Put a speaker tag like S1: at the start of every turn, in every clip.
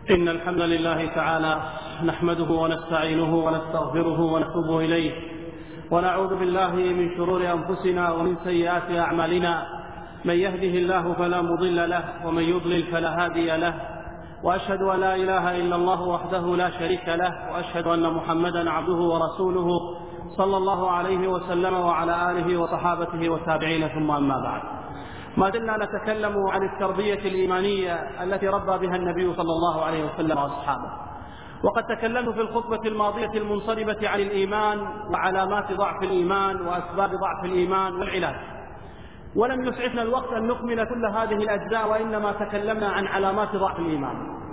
S1: إن الحمد لله تعالى نحمده ونستعينه ونستغفره ونتوب إليه، ونعوذ بالله من شرور أنفسنا ومن سيئات أعمالنا. من يهده الله فلا مضل له ومن يضلل فلا هادي له، وأشهد أن لا إله إلا الله وحده لا شريك له، وأشهد أن محمدا عبده ورسوله صلى الله عليه وسلم وعلى آله وصحابته والتابعين، ثم أما بعد. ما زلنا نتكلم عن التربية الإيمانية التي ربى بها النبي صلى الله عليه وسلم وأصحابه، وقد تكلمت في الخطبة الماضية المنصرفة عن الإيمان وعلامات ضعف الإيمان وأسباب ضعف الإيمان والعلاج، ولم يسعفنا الوقت أن نكمل كل هذه الأجزاء، وإنما تكلمنا عن علامات ضعف الإيمان.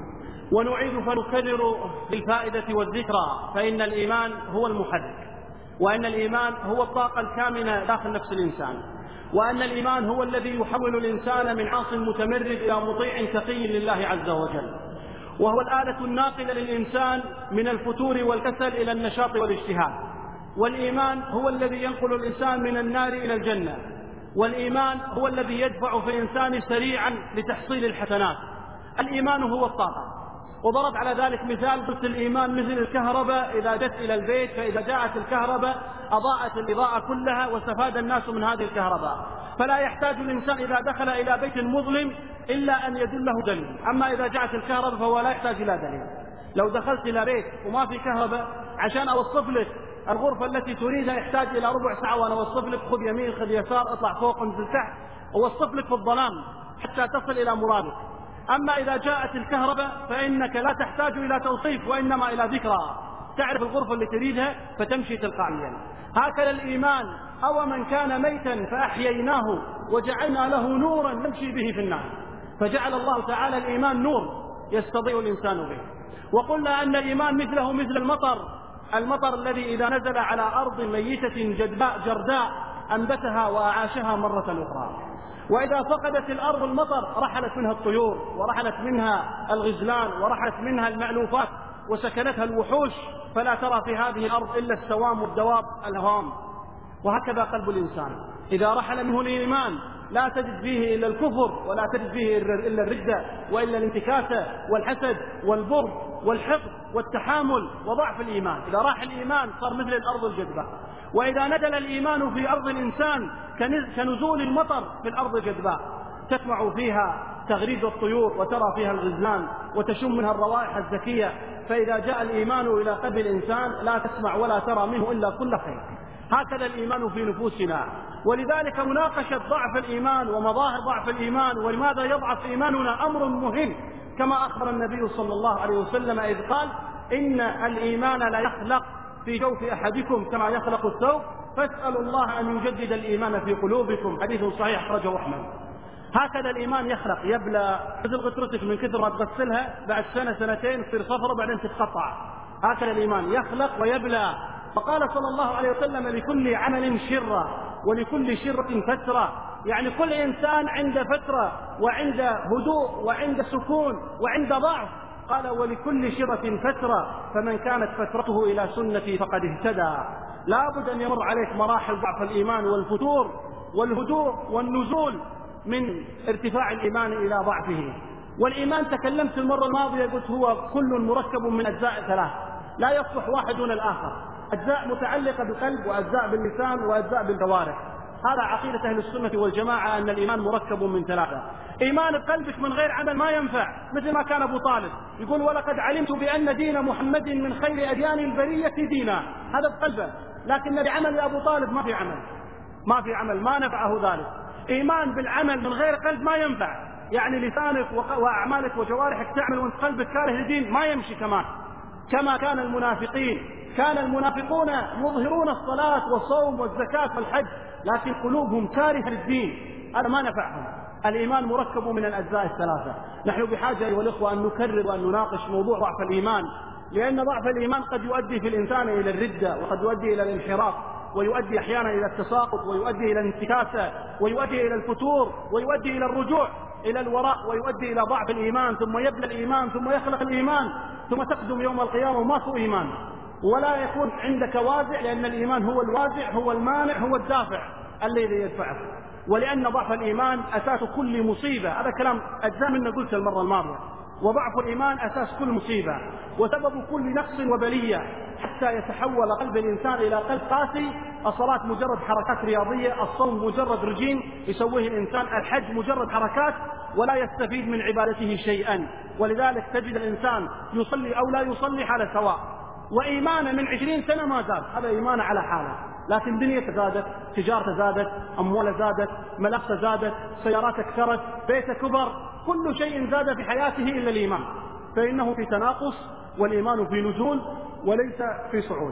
S1: ونعيد فنكرر بالفائدة والذكرى، فإن الإيمان هو المحرك، وأن الإيمان هو الطاقة الكامنة داخل نفس الإنسان، وأن الإيمان هو الذي يحول الإنسان من عاص متمرد إلى مطيع تقي لله عز وجل، وهو الآلة الناقلة للإنسان من الفتور والكسل إلى النشاط والاجتهاد. والإيمان هو الذي ينقل الإنسان من النار إلى الجنة، والإيمان هو الذي يدفع في الإنسان سريعا لتحصيل الحسنات. الإيمان هو الطاقة، وضرب على ذلك مثال، قلت الإيمان مثل الكهرباء إذا جت إلى البيت، فإذا جاءت الكهرباء أضاءت الإضاءة كلها واستفاد الناس من هذه الكهرباء، فلا يحتاج الإنسان إذا دخل إلى بيت مظلم إلا أن يدله دليل. أما إذا جاءت الكهرباء فهو لا يحتاج إلى دليل. لو دخلت إلى بيت وما في كهرباء، عشان أوصف لك الغرفة التي تريدها يحتاج إلى ربع ساعة، وأنا أوصف لك خذ يمين خذ يسار اطلع فوق انزل تحت، أوصف لك في الظلام حتى تصل إلى مرادك. أما إذا جاءت الكهرباء فإنك لا تحتاج إلى توصيف، وإنما إلى ذكرى، تعرف الغرفة اللي تريدها فتمشي تلقائيا. هكذا الإيمان، أو من كان ميتا فأحييناه وجعلنا له نورا يمشي به في الناس، فجعل الله تعالى الإيمان نور يستضيء الإنسان به. وقلنا أن الإيمان مثله مثل المطر الذي إذا نزل على أرض ميتة جرداء أنبتها وأعاشها مرة أخرى، وإذا فقدت الأرض المطر رحلت منها الطيور، ورحلت منها الغزلان، ورحلت منها المألوفات، وسكنتها الوحوش، فلا ترى في هذه الأرض إلا السوام والدواب الهوام. وهكذا قلب الإنسان إذا رحل منه الإيمان لا تجد فيه إلا الكفر، ولا تجد فيه إلا الردة، وإلا الانتكاسة والحسد والبغض والحقد والتحامل وضعف الإيمان. إذا راح الإيمان صار مثل الأرض الجدباء. وإذا نزل الإيمان في أرض الإنسان كنزول المطر في الأرض الجدباء، تسمع فيها تغريد الطيور، وترى فيها الغزلان، وتشم منها الروائح الزكية. فإذا جاء الإيمان إلى قلب الإنسان لا تسمع ولا ترى منه إلا كل خير. هكذا الإيمان في نفوسنا. ولذلك مناقشة ضعف الإيمان ومظاهر ضعف الإيمان ولماذا يضعف إيماننا أمر مهم، كما أخبر النبي صلى الله عليه وسلم إذ قال: إن الإيمان لا يخلق في جوف أحدكم كما يخلق الثوب، فاسألوا الله أن يجدد الإيمان في قلوبكم. حديث صحيح أخرجه أحمد. هكذا الإيمان يخلق، يبلى مثل غترتك من كثر ما تغسلها بعد سنة سنتين تصير صفرة وبعدين تتقطع. هكذا الإيمان يخلق ويبلى. فقال صلى الله عليه وسلم: لكل عمل شرة ولكل شرة فترة، يعني كل إنسان عنده فترة وعنده هدوء وعنده سكون وعنده ضعف. قال: ولكل شرة فترة، فمن كانت فترته إلى سنتي فقد اهتدى. لا بد أن يمر عليك مراحل ضعف الإيمان والفتور والهدوء والنزول من ارتفاع الإيمان إلى ضعفه. والإيمان تكلمت المرة الماضية قلت هو كل مركب من أجزاء ثلاث، لا يصلح واحد دون الآخر، أجزاء متعلقة بالقلب، وأجزاء باللسان، وأجزاء بالجوارح. هذا عقيدة أهل السنة والجماعة، أن الإيمان مركب من ثلاثة. إيمان بقلبك من غير عمل ما ينفع، مثل ما كان أبو طالب يقول: ولقد علمت بأن دين محمد من خير أديان البرية دينا. هذا بقلبه، لكن بعمل أبو طالب ما في عمل ما نفعه ذلك. إيمان بالعمل من غير قلب ما ينفع، يعني لسانك وأعمالك وجوارحك تعمل وانت قلبك كاره للدين ما يمشي. كما كان المنافقين، كان المنافقون يظهرون الصلاة والصوم والزكاة والحج، لكن قلوبهم كارهة للدين، هذا ما نفعهم. الإيمان مركب من الأجزاء الثلاثة. نحن بحاجة أيها الإخوة أن نكرر وأن نناقش موضوع ضعف الإيمان، لأن ضعف الإيمان قد يؤدي في الإنسان إلى الردة، وقد يؤدي إلى الانحراف، ويؤدي أحيانا إلى التساقط، ويؤدي إلى الانتكاسة، ويؤدي إلى الفتور، ويؤدي إلى الرجوع إلى الوراء، ويؤدي إلى ضعف الإيمان، ثم يبلى الإيمان، ثم يخلق الإيمان، ثم تقدم يوم القيامة وما سوء إيمان، ولا يكون عندك وازع، لأن الإيمان هو الوازع، هو المانع، هو الدافع الذي يدفعك. ولأن ضعف الإيمان أساس كل مصيبة. هذا كلام أجزاء منه قلت المرة الماضية. وضعف الإيمان أساس كل مصيبة وسبب كل نقص وبلية، حتى يتحول قلب الإنسان إلى قلب قاسي. الصلاة مجرد حركات رياضية، الصوم مجرد رجيم يسويه الإنسان، الحج مجرد حركات ولا يستفيد من عبادته شيئا. ولذلك تجد الإنسان يصلي أو لا يصلي حال سواء، وإيمانه من 20 سنة ما زال، هذا إيمانه على حاله، لكن دنيته زادت، تجارته زادت، أمواله زادت، ملابسه زادت، سيارات اكثرت، بيته كبر، كل شيء زاد في حياته إلا الإيمان، فإنه في تناقص، والإيمان في نزول وليس في صعود.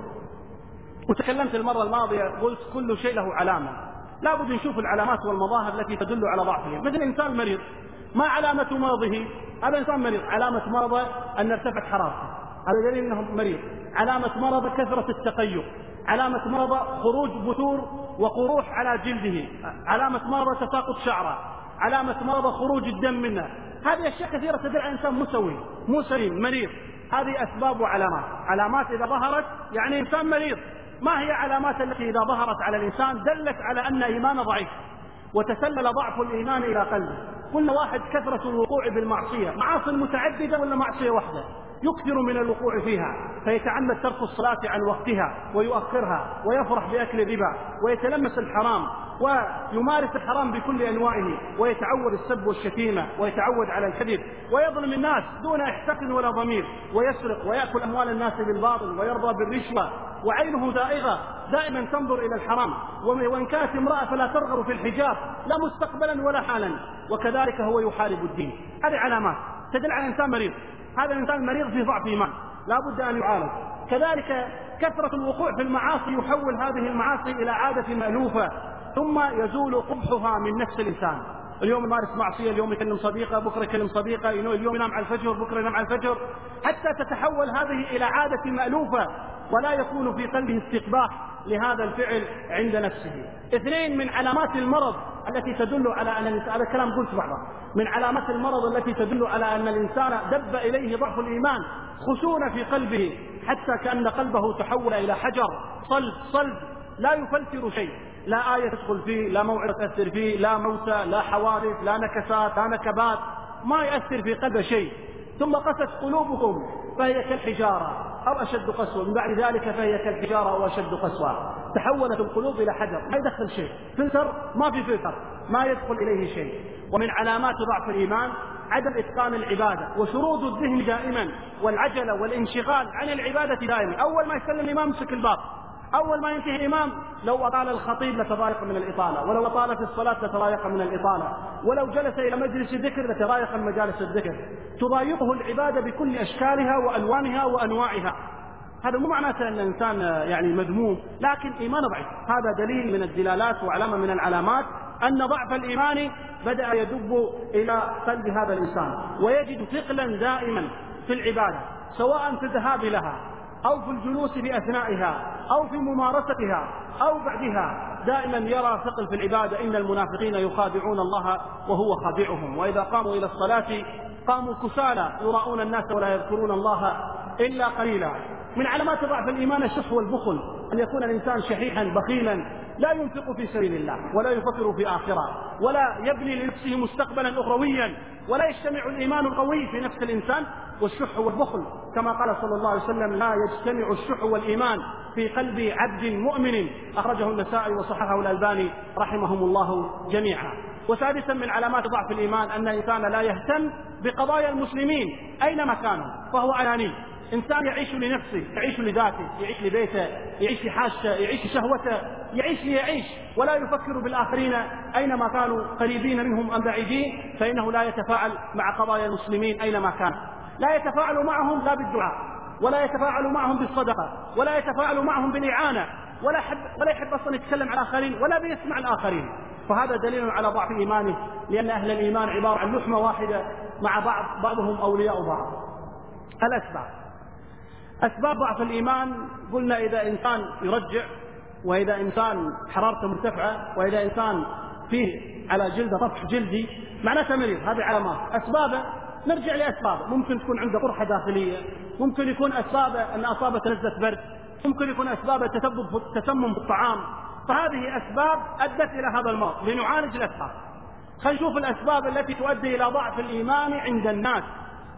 S1: وتكلمت المرة الماضية قلت كل شيء له علامة، لا بد نشوف العلامات والمظاهر التي تدل على ضعفه. مثل إنسان مريض، ما علامة مرضه؟ هذا إنسان مريض، علامة مرضه أن ارتفعت حرارته، هذا دليل أنه مريض. علامة مرضه كثرة التقيؤ، علامة مرضه خروج بثور وقروح على جلده، علامة مرضه تساقط شعره، علامة مرضه خروج الدم منه. هذه أشياء كثيرة تدل على إنسان مسوي مو سليم مريض. هذه أسباب وعلامات. علامات إذا ظهرت يعني إنسان مريض. ما هي علامات التي إذا ظهرت على الإنسان دلت على أن إيمانه ضعيف وتسلل ضعف الإيمان إلى قلبه؟ كل واحد كثرة الوقوع بالمعصية، معاصي متعددة ولا معصية واحدة، يكثر من الوقوع فيها، فيتعمد ترك الصلاة عن وقتها ويؤخرها، ويفرح بأكل الربا، ويتلمس الحرام، ويمارس الحرام بكل أنواعه، ويتعود السب والشتيمة، ويتعود على الكذب، ويظلم الناس دون إحساس ولا ضمير، ويسرق ويأكل أموال الناس بالباطل، ويرضى بالرشوة، وعينه دائغة دائما تنظر إلى الحرام، وإن كانت امرأة فلا ترغب في الحجاب لا مستقبلا ولا حالا، وكذلك هو يحارب الدين. هذه علامات تدل على إنسان مريض. هذا الإنسان مريض في ضعف إيمان، لا بد أن يعالج. كذلك كثرة الوقوع في المعاصي يحول هذه المعاصي إلى عادة مألوفة، ثم يزول قبحها من نفس الإنسان. اليوم يمارس معصية، اليوم يكلم صديقه، بكرة يكلم صديقه، اليوم ينام على الفجر، بكرة ينام على الفجر، حتى تتحول هذه إلى عادة مألوفة، ولا يكون في قلبه استقباح لهذا الفعل عند نفسه. 2 من علامات المرض التي تدل على أن الإنسان، هذا الكلام قلت بعضه، من علامات المرض التي تدل على أن الإنسان دب إليه ضعف الإيمان خشونة في قلبه، حتى كأن قلبه تحول إلى حجر صلب لا يفلتر شيء، لا آية تدخل فيه، لا موعظة تأثر فيه، لا موتى، لا حوادث، لا نكسات، لا نكبات، ما يأثر في قلبه شيء. ثم قست قلوبكم فهي كالحجارة أو أشد قسوة، من بعد ذلك فهي كالحجارة أو أشد قسوة. تحولت القلوب إلى حجر، ما يدخل شيء، فلتر ما في فلتر، ما يدخل إليه شيء. ومن علامات ضعف الإيمان عدم إتقان العبادة وشرود الذهن دائما، والعجلة والانشغال عن العبادة دائما. أول ما يسلم الإمام يمسك الباب، أول ما ينتهي الإمام لو أطال الخطيب لتضايق من الإطالة، ولو أطال في الصلاة لتضايق من الإطالة، ولو جلس إلى مجلس ذكر لتضايق من مجالس الذكر. تضايقه العبادة بكل أشكالها وألوانها وأنواعها. هذا مو معناته أن الإنسان يعني مذموم، لكن إيمانه ضعيف. هذا دليل من الدلالات وعلامة من العلامات أن ضعف الإيمان بدأ يدب إلى قلب هذا الإنسان، ويجد ثقلا دائما في العبادة، سواء في الذهاب لها أو في الجلوس في أثنائها أو في ممارستها أو بعدها، دائما يرى ثقل في العبادة. إن المنافقين يخادعون الله وهو خادعهم، وإذا قاموا إلى الصلاة قاموا كسالى يراءون الناس ولا يذكرون الله إلا قليلا. من علامات ضعف الإيمان الشح والبخل، أن يكون الإنسان شحيحا بخيلا، لا ينفق في سبيل الله، ولا يفكر في آخرة، ولا يبني لنفسه مستقبلا أخرويا، ولا يجتمع الإيمان القوي في نفس الإنسان والشح والبخل، كما قال صلى الله عليه وسلم: لا يجتمع الشح والإيمان في قلب عبد مؤمن، أخرجه النسائي وصححه الألباني رحمهم الله جميعا. وسادسا من علامات ضعف الإيمان أن الإنسان لا يهتم بقضايا المسلمين أينما كانوا، فهو أناني. إنسان يعيش لنفسه، يعيش لذاته، يعيش لبيته، يعيش لحاجته، يعيش لشهوته، يعيش ليعيش، ولا يفكر بالآخرين أينما كانوا، قريبين منهم أم بعيدين، فإنه لا يتفاعل مع قضايا المسلمين أينما كان. لا يتفاعل معهم لا بالدعاء، ولا يتفاعل معهم بالصدقة، ولا يتفاعل معهم بالإعانة، ولا يحب أصلا يتكلم عن الآخرين، ولا بيسمع الآخرين. فهذا دليل على ضعف إيمانه، لأن أهل الإيمان عبارة عن لحمة واحدة مع بعضهم أولياء بعض. أسباب ضعف الإيمان قلنا: إذا إنسان يرجع، وإذا إنسان حرارته مرتفعة، وإذا إنسان فيه على جلده طفح جلدي، معناته مريض. هذه علامات. أسبابه نرجع لأسبابه، ممكن تكون عنده قرحة داخلية، ممكن يكون أسبابه أن أصابه نزلة برد، ممكن يكون أسبابه تسمم بالطعام. فهذه أسباب أدت إلى هذا المرض، لنعالج الأسباب. خلينا نشوف الأسباب التي تؤدي إلى ضعف الإيمان عند الناس.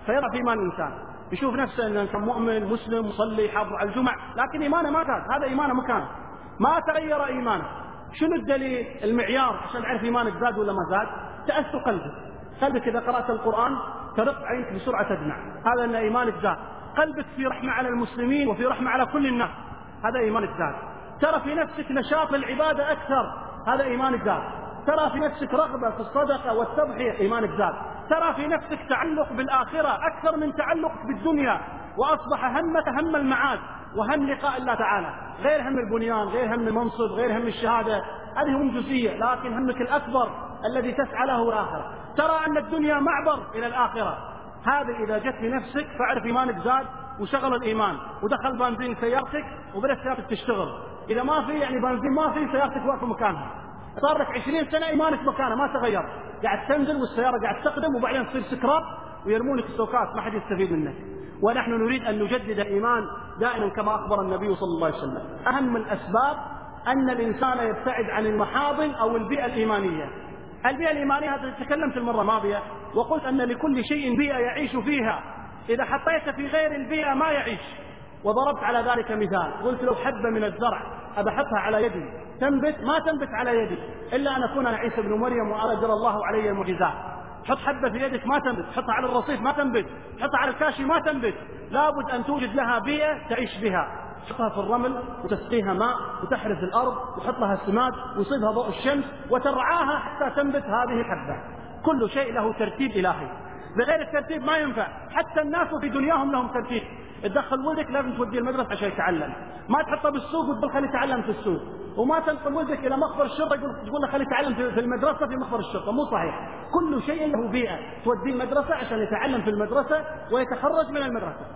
S1: فيضعف إيمان الإنسان، يشوف نفسه أنه كان مؤمن مسلم مصلي يحافظ على الجمع، لكن إيمانه ما زاد، هذا إيمانه مكانه، ما تغير إيمانه. شنو الدليل المعيار عشان نعرف إيمانك زاد ولا ما زاد؟ تأسوا قلبك إذا قرأت القرآن ترق عينك بسرعة تدمع، هذا أن إيمانك زاد. قلبك في رحمة على المسلمين وفي رحمة على كل الناس، هذا إيمانك زاد. ترى في نفسك نشاط العبادة أكثر، هذا إيمانك زاد. ترى في نفسك رغبة في الصدقة والتضحية، إيمانك زاد. ترى في نفسك تعلق بالآخرة أكثر من تعلقك بالدنيا، وأصبح همك هم المعاد وهم لقاء الله تعالى، غير هم البنيان، غير هم المنصب، غير هم الشهادة، هذه هم جزئية، لكن همك الأكبر الذي تسعى له الآخرة. ترى أن الدنيا معبر إلى الآخرة، هذا إذا جت لنفسك فاعرف إيمانك زاد وشغل الإيمان، ودخل بنزين سيارتك وبدأت سيارتك تشتغل. إذا ما في يعني بنزين ما في، سيارتك واقفة مكانها، صار لك 20 سنة إيمانك مكانه ما تغير، قاعد تنزل والسيارة قاعد تقدم، وبعدين تصير سكرات ويرمونك السوكات ما حد يستفيد منك. ونحن نريد أن نجدد الإيمان دائما كما أخبر النبي صلى الله عليه وسلم. أهم الأسباب أن الإنسان يبتعد عن المحاضن أو البيئة الإيمانية. البيئة الإيمانية هذا تكلمت المرة الماضية وقلت أن لكل شيء بيئة يعيش فيها، إذا حطيت في غير البيئة ما يعيش. وضربت على ذلك مثال، قلت لو حبة من الزرع أبحثها على يدي تنبت، ما تنبت على يدي إلا أن أكون أنا عيسى بن مريم وأرجل الله علي المعجزات. حط حبة في يدك ما تنبت، حطها على الرصيف ما تنبت، حطها على الكاشي ما تنبت، لابد أن توجد لها بيئة تعيش بها. تحطها في الرمل وتسقيها ماء وتحرث الأرض وتحط لها سماد ويصيبها ضوء الشمس وترعاها حتى تنبت هذه الحبة. كل شيء له ترتيب إلهي، بغير الترتيب ما ينفع. حتى الناس في دنياهم لهم ترتيب. تدخل ولدك لازم توديه المدرسة عشان يتعلم، ما تحطه بالسوق وتقول خليه يتعلم في السوق، وما تنقل ولدك إلى مخبر الشرطة تقول له خليه يتعلم في المدرسة في مخبر الشرطة، مو صحيح. كل شيء له بيئة، توديه المدرسة عشان يتعلم في المدرسة ويتخرج من المدرسة.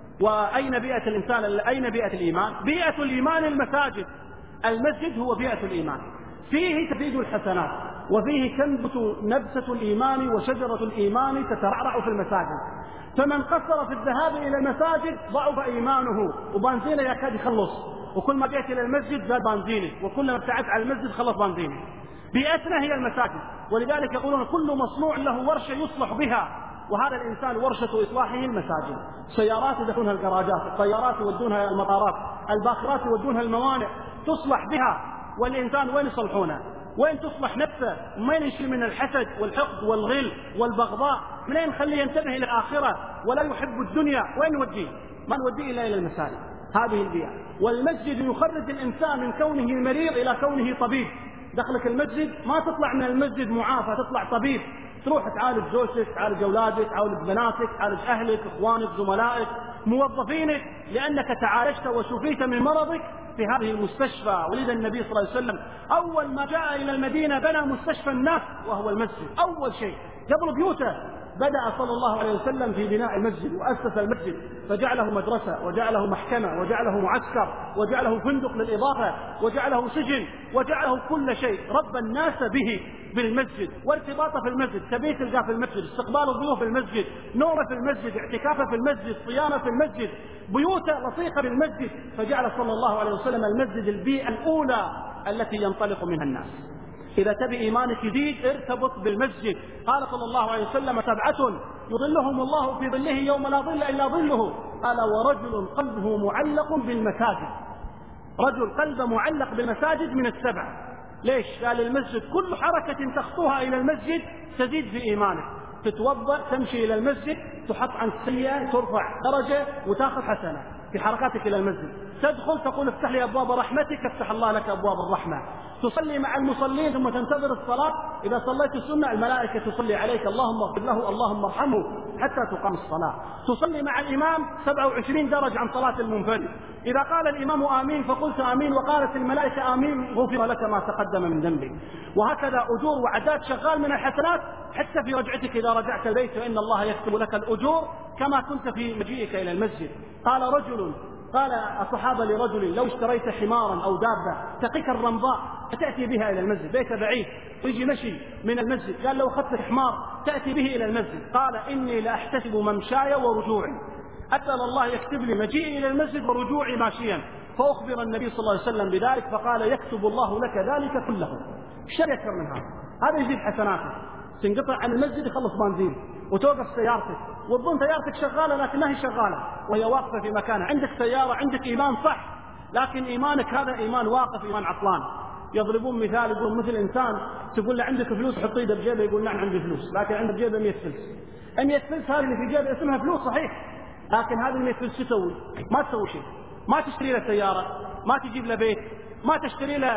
S1: وأين بيئة الإنسان؟ أين بيئة الإيمان؟ بيئة الإيمان المساجد. المسجد هو بيئة الإيمان، فيه تفيد الحسنات، وفيه تنبت نبسة الإيمان وشجرة الإيمان تترعرع في المساجد. فمن قصر في الذهاب إلى المساجد ضعف إيمانه، وبنزينه يكاد يخلص، وكل ما جئت إلى المسجد زاد بنزينه، وكل ما ابتعدت عن المسجد خلص بنزينه. بيئتنا هي المساجد، ولذلك يقولون كل مصنوع له ورشة يصلح بها، وهذا الإنسان ورشة إصلاحه المساجد. سيارات يدخلونها الجراجات، الطيارات يودونها المطارات، الباخرات يودونها الموانئ، تصلح بها. والإنسان وين يصلحونه؟ وين تصلح نفسه؟ وين يشيل من الحسد والحقد والغل والبغضاء؟ منين نخليه ينتبه إلى الآخرة ولا يحب الدنيا؟ وين نوديه؟ ما نوديه إلا إلى المساجد، هذه البيئة. والمسجد يخرج الإنسان من كونه مريض إلى كونه طبيب. دخلك المسجد ما تطلع من المسجد معافى، تطلع طبيب، تروح تعالج زوجتك، تعالج أولادك، تعالج بناتك، تعالج أهلك، إخوانك، زملائك، موظفينك، لأنك تعالجت وشفيت من مرضك في هذه المستشفى. ولذا النبي صلى الله عليه وسلم أول ما جاء إلى المدينة بنى مستشفى الناس وهو المسجد. أول شيء قبل بيوته بدأ صلى الله عليه وسلم في بناء المسجد، وأسس المسجد فجعله مدرسة، وجعله محكمة، وجعله معسكر، وجعله فندق للإضافة، وجعله سجن، وجعله كل شيء. رب الناس به بالمسجد، وارتباطه في المسجد، تبيت تلقاه في المسجد، استقبال الضيوف في المسجد، نومه في المسجد، اعتكافه في المسجد، صيامه في المسجد، بيوته لصيقه بالمسجد. فجعل صلى الله عليه وسلم المسجد البيئة الأولى التي ينطلق منها الناس. إذا تبي إيمانك يزيد ارتبط بالمسجد. قال صلى الله عليه وسلم 7 يظلهم الله في ظله يوم لا ظل إلا ظله، قال ورجل قلبه معلق بالمساجد. رجل قلبه معلق بالمساجد من 7. ليش؟ قال المسجد كل حركة تخطوها إلى المسجد تزيد في إيمانك. تتوضأ تمشي إلى المسجد تحط عن سيئة ترفع درجة وتأخذ حسنة في حركاتك إلى المسجد. تدخل تقول افتح لي أبواب رحمتك افتح الله لك أبواب الرحمة. تصلي مع المصلين ثم تنتظر الصلاة، إذا صليت السنة الملائكة تصلي عليك اللهم اغفر له اللهم ارحمه حتى تقام الصلاة. تصلي مع الإمام 27 درجة عن صلاة المنفرد. إذا قال الإمام آمين فقلت آمين وقالت الملائكة آمين غفر لك ما تقدم من ذنبك. وهكذا أجور وعداد شغال من الحسنات حتى في رجعتك إذا رجعت البيت فإن الله يكتب لك الأجور كما كنت في مجيئك إلى المسجد. قال الصحابة لرجل لو اشتريت حمارا أو دابة تقيك الرمضاء فتأتي بها إلى المسجد، بيت بعيد ويجي مشي من المسجد، قال لو أخذت حمار تأتي به إلى المسجد، قال إني لأحتسب ممشاي ورجوعي، أسأل الله يكتب لي مجيئي إلى المسجد ورجوعي ماشيا. فأخبر النبي صلى الله عليه وسلم بذلك فقال يكتب الله لك ذلك كله. شيء أكثر من هذا يزيد حسناتك. تنقطع عن المسجد يخلص بنزين وتوقف سيارتك وتظن سيارتك شغالة لكنها هي شغالة وهي واقفة في مكانها. عندك سيارة، عندك إيمان صح، لكن إيمانك هذا إيمان واقف، إيمان عطلان. يضربون مثال يقولون مثل إنسان تقول له عندك فلوس، حط يده بجيبه، يقول نعم عندي فلوس، لكن عنده بجيبه 100 فلس. 100 فلس هذه اللي في جيبه اسمها فلوس صحيح، لكن هذه 100 فلس شو تسوي؟ ما تسوي شيء. ما تشتري له سيارة، ما تجيب له بيت، ما تشتري له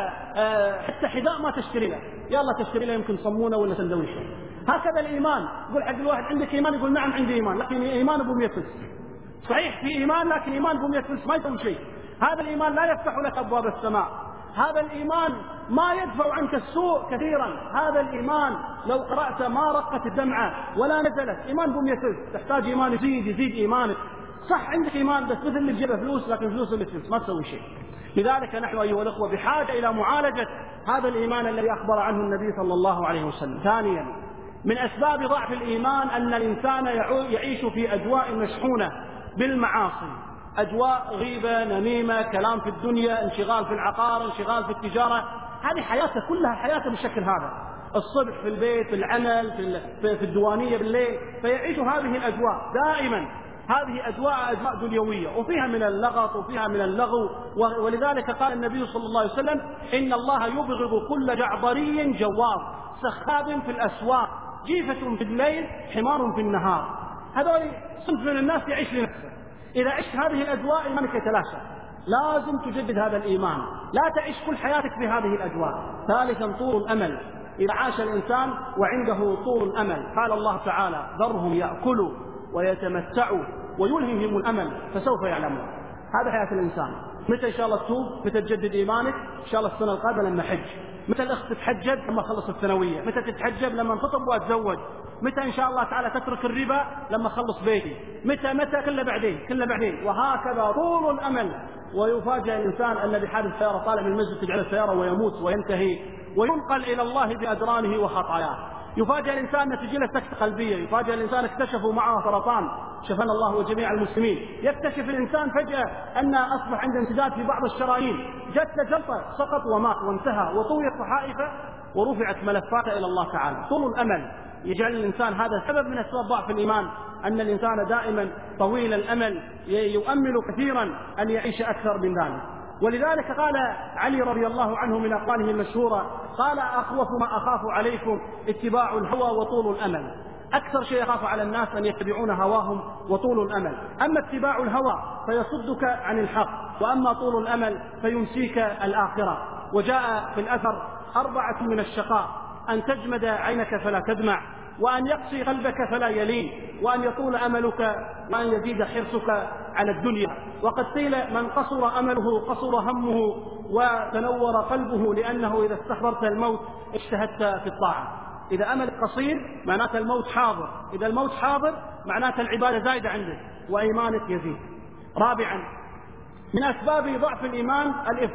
S1: حتى حذاء ما تشتري له، يلا تشتري له يمكن صمونة ولا سندويشة. هكذا الإيمان. يقول حق الواحد عندك إيمان، يقول نعم عندي إيمان، لكن إيمان ب 100 فلس. صحيح في إيمان، لكن إيمان ب 100 فلس ما يسوي شيء. هذا الإيمان لا يفتح لك أبواب السماء، هذا الإيمان ما يدفع عنك السوء كثيرا. هذا الإيمان لو قرأت ما رقت الدمعة ولا نزلت. إيمان ب 100 فلس، تحتاج إيمان يزيد إيمانك. صح عندك إيمان بس مثل اللي تجيبه فلوس، لكن فلوس اللي فلوس ما تسوي شيء. لذلك نحن أيها الأخوة بحاجة إلى معالجة هذا الإيمان الذي أخبر عنه النبي صلى الله عليه وسلم. ثانيا من أسباب ضعف الإيمان أن الإنسان يعيش في أجواء مشحونة بالمعاصي، أجواء غيبة، نميمة، كلام في الدنيا، انشغال في العقار، انشغال في التجارة. هذه حياته كلها حياته بالشكل هذا، الصبح في البيت، في العمل، في الديوانية بالليل، فيعيش هذه الأجواء دائما. هذه أجواء دنيوية وفيها من اللغط وفيها من اللغو. ولذلك قال النبي صلى الله عليه وسلم إن الله يبغض كل جعبري جوار سخاب في الأسواق جيفة في الليل حمار في النهار. هذول صنف من الناس يعيش لنفسه. إذا عشت هذه الأجواء إيمانك يتلاشى. لازم تجدد هذا الإيمان، لا تعيش كل حياتك في هذه الأجواء. ثالثا طول الأمل. إذا عاش الإنسان وعنده طول الأمل، قال الله تعالى ذرهم يأكلوا ويتمتعوا ويلههم الأمل فسوف يعلمون. هذا حياة الإنسان. متى إن شاء الله تتوب؟ متى تجدد إيمانك؟ إن شاء الله السنة القادمة لما حج. متى الأخت تتحجب؟ لما خلص الثانوية. متى تتحجب؟ لما انخطب وأتزوج. متى إن شاء الله تعالى تترك الربا؟ لما خلص بيتي. متى كله بعدين وهكذا طول الأمل. ويفاجأ الإنسان أن بحادث سيارة طالع من المسجد تجعل السيارة ويموت وينتهي وينقل إلى الله بأدرانه وخطاياه. يفاجأ الإنسان أن تجي له سكتة قلبية. يفاجأ الإنسان اكتشفوا معه سرطان، شفانا الله وجميع المسلمين. يكتشف الإنسان فجأة أن أصبح عنده انسداد في بعض الشرايين، جت جلطة سقط ومات وانتهى وطويت صحائفه ورفعت ملفاته إلى الله تعالى. طول الأمل يجعل الإنسان، هذا سبب من أسباب ضعف الإيمان، أن الإنسان دائما طويل الأمل يؤمل كثيرا أن يعيش أكثر من ذلك. ولذلك قال علي رضي الله عنه من أقواله المشهورة، قال أخوف ما أخاف عليكم اتباع الهوى وطول الأمل. أكثر شيء يخاف على الناس أن يتبعون هواهم وطول الأمل. أما اتباع الهوى فيصدك عن الحق، وأما طول الأمل فينسيك الآخرة. وجاء في الأثر 4 من الشقاء: أن تجمد عينك فلا تدمع، وأن يقسي قلبك فلا يلين، وأن يطول أملك، وأن يزيد حرصك على الدنيا. وقد قيل من قصر أمله قصر همه وتنور قلبه، لأنه إذا استحضرت الموت اجتهدت في الطاعة. إذا أملك قصير معناته الموت حاضر، إذا الموت حاضر معناته العبادة زايدة عندك وإيمانك يزيد. رابعا من أسباب ضعف الإيمان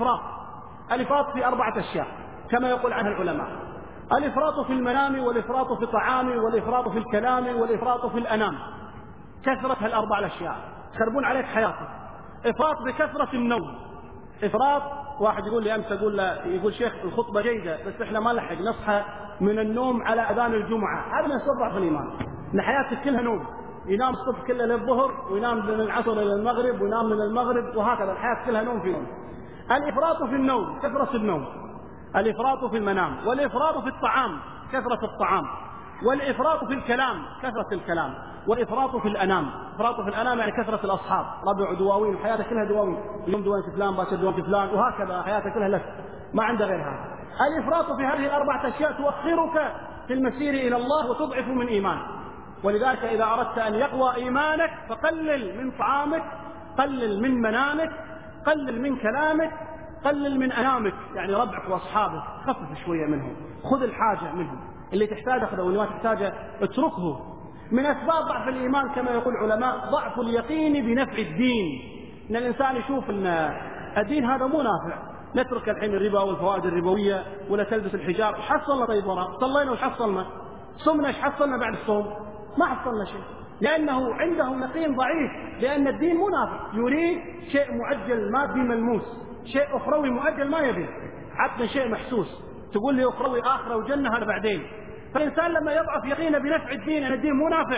S1: الإفراط في 4 أشياء كما يقول عنها العلماء: الإفراط في المنام، والإفراط في الطعام، والإفراط في الكلام، والإفراط في الأنام. كثرة هال4 الأشياء خربون عليك حياتك. إفراط بكثرة النوم. إفراط، واحد يقول لي أمس يقول شيخ الخطبة جيدة بس إحنا ما نلحق نصحى من النوم على أذان الجمعة. هذا من أسباب ضعف الإيمان، إن حياتك كلها نوم. ينام الصبح كله للظهر، وينام من العصر إلى المغرب، وينام من المغرب، وهكذا الحياة كلها نوم في نوم. الإفراط في النوم، كثرة النوم. الإفراط في المنام، والإفراط في الطعام، كثرة الطعام، والإفراط في الكلام، كثرة الكلام، والإفراط في الأنام. إفراط في الأنام يعني كثرة الأصحاب، ربع دواوين، حياتك كلها دواوين، اليوم دوانة فلان باكر دوانة فلان، وهكذا حياتك كلها لك ما عنده غير هذا. الإفراط في هذه ال4 أشياء تؤخرك في المسير إلى الله وتضعف من إيمانك. ولذلك إذا أردت أن يقوى إيمانك فقلل من طعامك، قلل من منامك، قلل من كلامك، قلل من أنامك، يعني ربعك وأصحابك خفف شوية منهم، خذ الحاجة منهم، اللي تحتاجه خذه واللي ما تحتاجه اتركه. من أسباب ضعف الإيمان كما يقول العلماء ضعف اليقين بنفع الدين. إن الإنسان يشوف أن الدين هذا مو نافع، نترك الحين الربا والفوائد الربوية، ولا تلبس الحجاب. إيش حصلنا؟ طيب وراء صلينا وإيش حصلنا؟ صمنا إيش حصلنا بعد الصوم؟ ما حصلنا شيء، لأنه عنده يقين ضعيف، لأن الدين مو نافع. يريد شيء معجل مادي ملموس، شيء أخروي مؤجل ما يبي، عطنا شيء محسوس. تقول لي أخروي آخرة وجنة هذا بعدين. فالإنسان لما يضعف يقينه بنفع الدين أن الدين مو نافع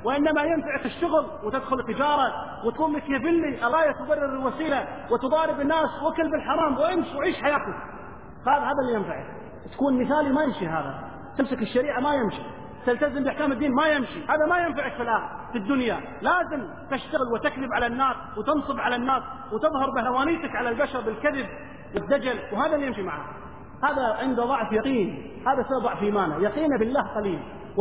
S1: وإنما ينفعك الشغل وتدخل التجارة وتكون مكيافيلي، الغاية تبرر الوسيلة، وتضارب الناس وكل بالحرام وامش وعيش حياتك. هذا اللي ينفعك. تكون مثالي ما يمشي هذا، تمسك الشريعة ما يمشي، تلتزم بأحكام الدين ما يمشي، هذا ما ينفعك في الدنيا. لازم تشتغل وتكذب على الناس وتنصب على الناس وتظهر بهوانيتك على البشر بالكذب والدجل، وهذا اللي يمشي معه. هذا عنده ضعف يقين، هذا سبب ضعف إيمانه. يقين بالله قليل،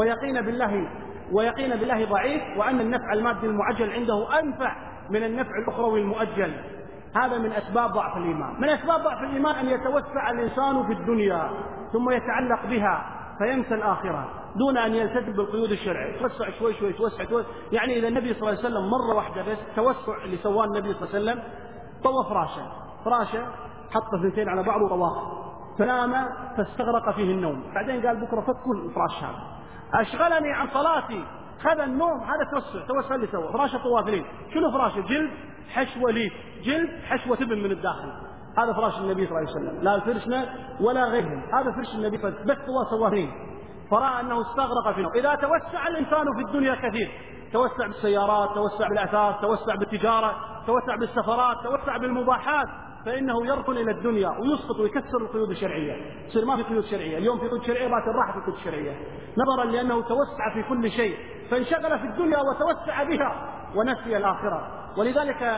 S1: ويقين بالله ضعيف، وأن النفع المادي المعجل عنده أنفع من النفع الأخروي المؤجل. هذا من أسباب ضعف الإيمان. من أسباب ضعف الإيمان أن يتوسع الإنسان في الدنيا ثم يتعلق بها فينسى الآخرة دون أن يلتزم بالقيود الشرعية. توسع شوي شوي، توسع شوي. يعني إذا النبي صلى الله عليه وسلم مرة واحدة بس توسع اللي سواه النبي صلى الله عليه وسلم، طوى فراشه حط اثنتين على بعض وطواه، فنام فاستغرق فيه النوم. بعدين قال بكرة فكوا الفراش هذا، أشغلني عن صلاتي، خذ النوم. هذا توسع اللي سوى. فراشه طواه اثنين. شنو فراشه؟ جلد حشوة ليف، جلد حشوة تبن من الداخل. هذا فراش النبي صلى الله عليه وسلم، لا الفرشنا ولا غيرهم، هذا فرش النبي بس سواهين. فرأى أنه استغرق في النوم. إذا توسع الإنسان في الدنيا كثير، توسع بالسيارات، توسع بالأثاث، توسع بالتجارة، توسع بالسفرات، توسع بالمباحات، فإنه يركن إلى الدنيا ويسقط ويكسر القيود الشرعية. يصير ما في قيود شرعية. اليوم في قيود شرعية، باكر راح في قيود شرعية، نظرا لأنه توسع في كل شيء، فانشغل في الدنيا وتوسع بها ونسي الآخرة. ولذلك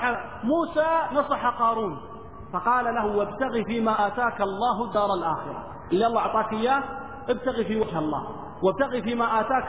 S1: نصح قارون فقال له: وابتغ فيما آتاك الله الدار الآخرة. اللي الله أعطاك إياه ابتغ في وجه الله، وابتغ فيما آتاك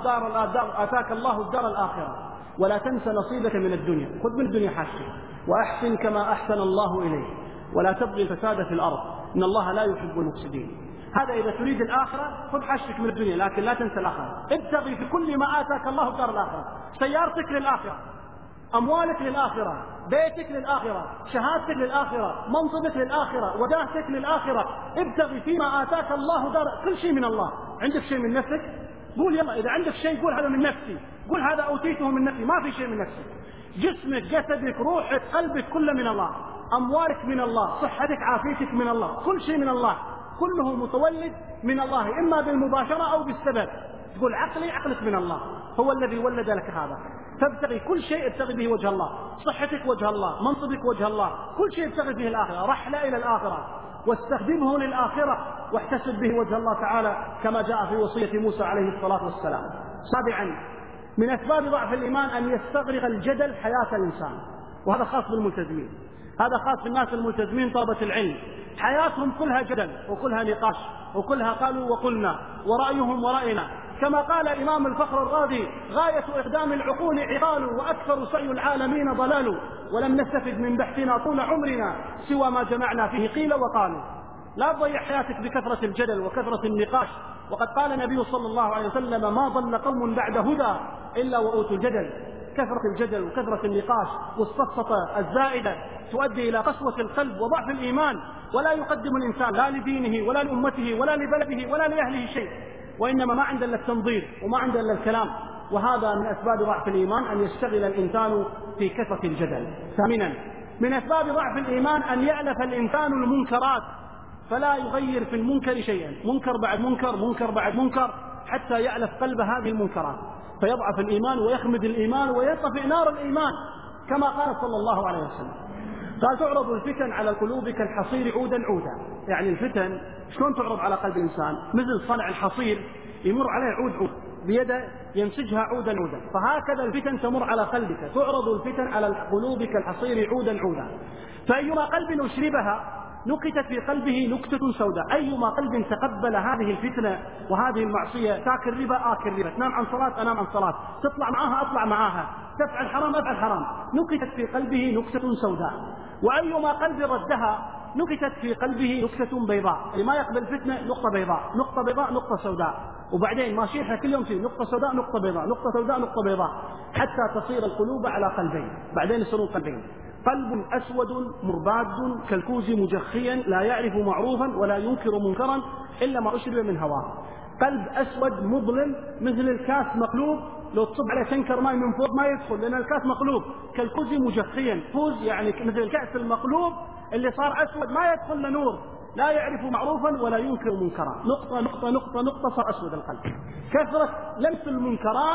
S1: الله الدار الآخرة، ولا تنس نصيبك من الدنيا. خذ من الدنيا حاجتك، وأحسن كما أحسن الله إليك، ولا تبغي الفساد في الأرض، إن الله لا يحب المفسدين. هذا إذا تريد الآخرة، خذ حاجتك من الدنيا، لكن لا تنسى الآخرة. ابتغي في كل ما آتاك الله الدار الآخرة. سيارتك للآخرة، أموالك للآخرة، بيتك للآخرة، شهادتك للآخرة، منصبك للآخرة، وجاهتك للآخرة. ابتغي فيما آتاك الله دار. كل شيء من الله. عندك شيء من نفسك؟ قول يلا. إذا عندك شيء قول هذا من نفسي، قول هذا أوتيته من نفسي. ما في شيء من نفسك. جسمك، جسدك، روحك، قلبك، كله من الله. أموالك من الله، صحتك، عافيتك من الله، كل شيء من الله، كله متولد من الله، إما بالمباشرة أو بالسبب. تقول عقلك من الله، هو الذي ولد لك هذا. فابتغي كل شيء، ابتغي به وجه الله. صحتك وجه الله، منصبك وجه الله، كل شيء ابتغي به الآخرة. رحلة إلى الآخرة، واستخدمه للآخرة، واحتسب به وجه الله تعالى، كما جاء في وصية موسى عليه الصلاة والسلام. سابعا، من أسباب ضعف الإيمان أن يستغرق الجدل حياة الإنسان، وهذا خاص بالملتزمين، هذا خاص بالناس الملتزمين طلبة العلم. حياتهم كلها جدل وكلها نقاش وكلها قالوا وقلنا ورأيهم ورأينا. كما قال الإمام الفخر الرازي: غاية إقدام العقول عقال، وأكثر سعي العالمين ضلال، ولم نستفد من بحثنا طول عمرنا سوى ما جمعنا فيه قيل وقالوا. لا تضيع حياتك بكثرة الجدل وكثرة النقاش. وقد قال النبي صلى الله عليه وسلم: ما ضل قوم بعد هدى إلا وأوتوا الجدل. كثرة الجدل وكثرة النقاش والسفسطة الزائدة تؤدي إلى قسوة القلب وضعف الإيمان، ولا يقدم الإنسان لا لدينه ولا لأمته ولا لبلده ولا لأهله شيء، وإنما ما عنده إلا التنظير وما عنده إلا الكلام. وهذا من أسباب ضعف الإيمان أن يشتغل الإنسان في كثرة الجدل. ثامنا، من أسباب ضعف الإيمان أن يألف الإنسان المنكرات فلا يغير في المنكر شيئا، منكر بعد منكر، منكر بعد منكر، حتى يألف قلب هذه المنكرات، فيضعف الإيمان ويخمد الإيمان ويطفئ نار الإيمان، كما قال صلى الله عليه وسلم. قال: تعرض الفتن على القلوب كالحصير عودا عودا. يعني الفتن شلون تعرض على قلب الإنسان؟ مثل صنع الحصير يمر عليه عود عود بيده ينسجها عودا عودا، فهكذا الفتن تمر على قلبك. تعرض الفتن على القلوب كالحصير عودا عودا، فأيما قلب أشربها نكتت في قلبه نكتة سوداء. أيما قلب تقبل هذه الفتنة وهذه المعصية، تاكل ربا آكل ربا، تنام عن صلاة أنام عن صلاة، تطلع معاها أطلع معاها، تفعل حرام أفعل حرام، نكتت في قلبه نكتة سوداء. وأيما قلب ردها نكتت في قلبه نكتة بيضاء. اللي ما يقبل فتنة نقطة بيضاء، نقطة بيضاء، نقطة سوداء، وبعدين ماشيها كل يوم شيء، نقطة سوداء نقطة بيضاء، نقطة سوداء نقطة بيضاء، حتى تصير القلوب على قلبين، بعدين يصيرون قلبين. قلب أسود مرباد كالكوز مجخيا، لا يعرف معروفا ولا ينكر منكرا إلا ما أشرب من هواه. قلب أسود مظلم مثل الكاس مقلوب، لو تصب عليه تنكر ماء من فوق ما يدخل لأن الكاس مقلوب. كالكوز مجخيا، كوز يعني مثل الكأس المقلوب اللي صار أسود ما يدخل لنور، لا يعرف معروفا ولا ينكر منكرا. نقطة نقطة نقطة نقطة صار أسود القلب. كثرة لمس المنكرات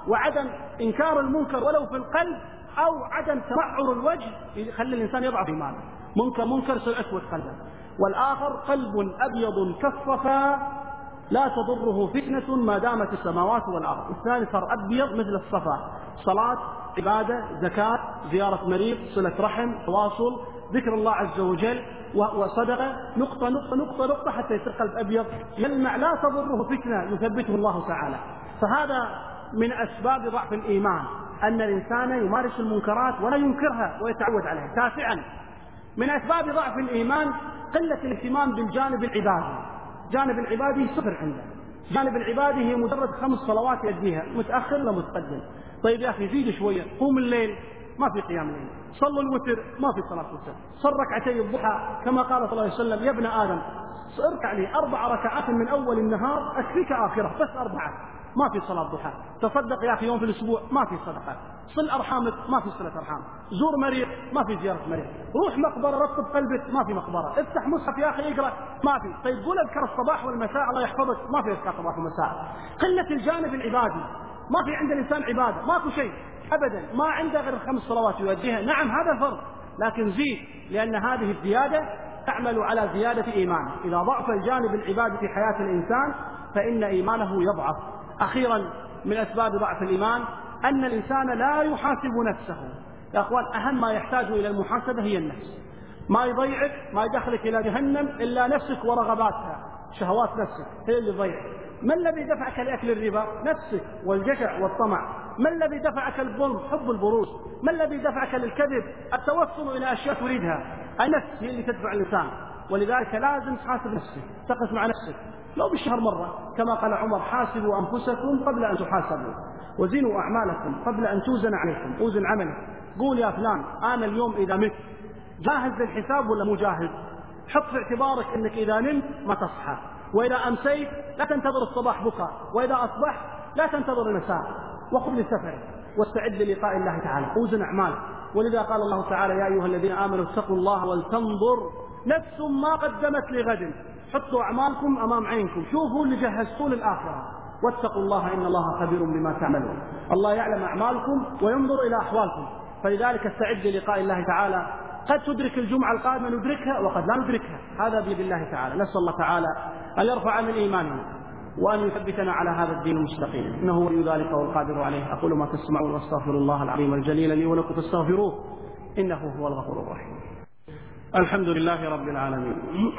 S1: وعدم إنكار المنكر ولو في القلب، أو عدم تمعر الوجه يخلي الإنسان يضعف إيمانه. منكر يصير أسود قلبه. والآخر قلب أبيض كالصفا لا تضره فتنة ما دامت السماوات والأرض. الثاني صار أبيض مثل الصفا، صلاة، عبادة، زكاة، زيارة مريض، صلة رحم، تواصل، ذكر الله عز وجل، وصدقة، نقطة نقطة نقطة نقطة حتى يصير قلب أبيض يلمع لا تضره فتنة يثبته الله تعالى. فهذا من أسباب ضعف الإيمان، أن الإنسان يمارس المنكرات ولا ينكرها ويتعود عليها. تاسعا من أسباب ضعف الإيمان قلة الاهتمام بالجانب العبادي. جانب العبادي صفر عنده. جانب العبادي هي مجرد 5 صلوات يأديها، متأخر ولا متقدم. طيب يا أخي زيد شوية، قوم الليل، ما في قيام الليل. صلوا الوتر، ما في صلاة وتر. صل ركعتي الضحى كما قال صلى الله عليه وسلم: يا ابن آدم اركع لي 4 ركعات من أول النهار أكفيك آخرة، بس 4. ما في صلاة ضحى. تصدق يا أخي يوم في الأسبوع، ما في صدقة. صل أرحامك، ما في صلة أرحام. زور مريض، ما في زيارة مريض. روح مقبرة رطب قلبك، ما في مقبرة. افتح مصحف يا أخي اقرأ، ما في. طيب قول أذكر الصباح والمساء الله يحفظك، ما في أذكار صباح ومساء. قلة الجانب العبادي، ما في عند الإنسان عبادة، ماكو شيء أبدا، ما عنده غير 5 صلوات يؤديها. نعم هذا فرض، لكن زيد، لأن هذه الزيادة تعمل على زيادة إيمانه. إذا ضعف الجانب العبادي في حياة الإنسان فإن إيمانه يضعف. أخيرا من أسباب ضعف الإيمان أن الإنسان لا يحاسب نفسه. يا أخوان أهم ما يحتاج إلى المحاسبة هي النفس. ما يضيعك، ما يدخلك إلى جهنم إلا نفسك ورغباتها، شهوات نفسك هي اللي تضيعك. ما الذي دفعك لأكل الربا؟ نفسك والجشع والطمع. ما الذي دفعك الظلم؟ حب البروز. ما الذي دفعك للكذب؟ التوصل إلى أشياء تريدها. النفس هي اللي تدفع الإنسان، ولذلك لازم تحاسب نفسك، تقف مع نفسك لو بالشهر مرة، كما قال عمر: حاسبوا أنفسكم قبل أن تحاسبوا، وزنوا أعمالكم قبل أن توزن عليكم. أوزن عملك، قول يا فلان أنا اليوم إذا مت جاهز للحساب ولا مو جاهز؟ حط في اعتبارك أنك إذا نمت ما تصحى، وإذا أمسيت لا تنتظر الصباح بكرة، وإذا أصبحت لا تنتظر المساء. وخذ لسفرك واستعد للقاء الله تعالى. أوزن أعمالك. ولذا قال الله تعالى: يا أيها الذين آمنوا اتقوا الله ولتنظر نفس ما قدمت لغد. حطوا أعمالكم أمام عينكم، شوفوا اللي جهزتوا للآخرة، واتقوا الله إن الله خبير بما تعملون. الله يعلم أعمالكم وينظر إلى أحوالكم، فلذلك استعد للقاء الله تعالى. قد تدرك الجمعة القادمة ندركها، وقد لا ندركها، هذا بيد الله تعالى. نسأل الله تعالى أن يرفع من إيماننا وأن يثبتنا على هذا الدين المستقيم، إنه ولي ذلك والقادر عليه. أقول ما تسمعون واستغفر الله العظيم الجليل لي ولكم فاستغفروه إنه هو الغفور الرحيم. الحمد لله رب العالمين،